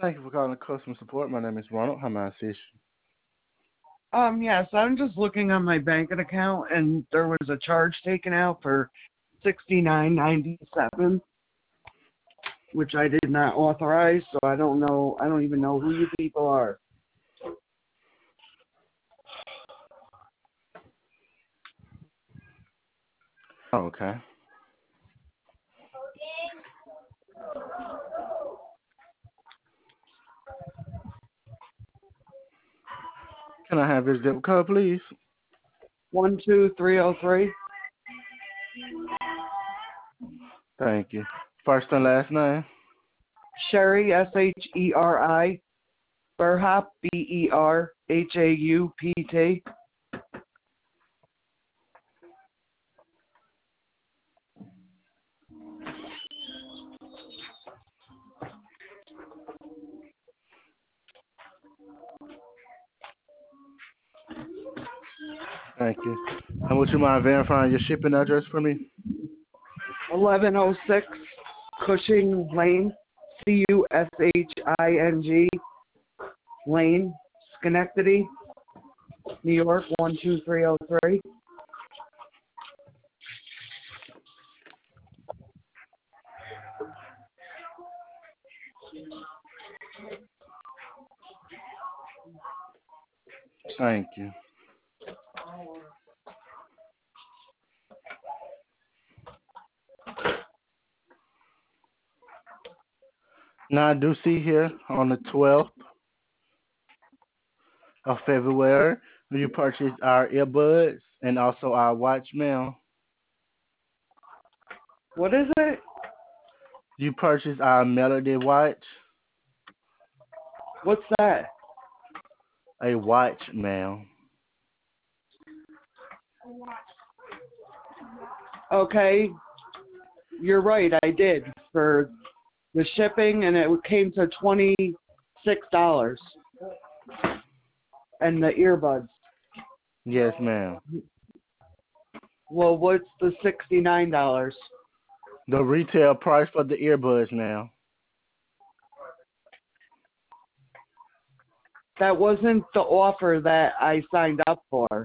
Thank you for calling customer support. My name is Ronald. How may I assist you? Yes, I'm just looking on my banking account and there was a charge taken out for $69.97, which I did not authorize, so I don't even know who you people are. Okay. Can I have your zip code, please? 12303. Thank you. First and last name? Sherry, Sheri, Berhaupt, Berhaupt. Thank you. And would you mind verifying your shipping address for me? 1106 Cushing Lane, Cushing Lane, Schenectady, New York 12303. Thank you. Now I do see here on the 12th of February, you purchased our earbuds and also our watch mail. What is it? You purchased our Melody watch, What's that? a watch mail. Okay, you're right, I did for the shipping, and it came to $26 and the earbuds. Yes, ma'am. Well, what's the $69? The retail price for the earbuds now. That wasn't the offer that I signed up for.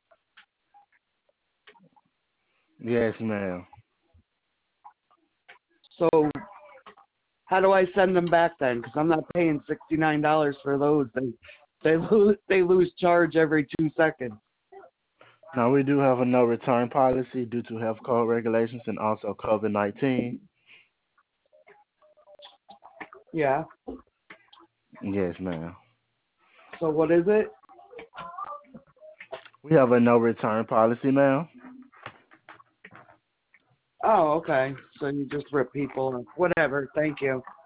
Yes, ma'am. So how do I send them back then? Because I'm not paying $69 for those. They lose charge every 2 seconds. Now we do have a no return policy due to health code regulations and also COVID-19. Yeah. Yes, ma'am. So what is it? We have a no return policy, ma'am. Oh, okay. So you just rip people off. Whatever. Thank you.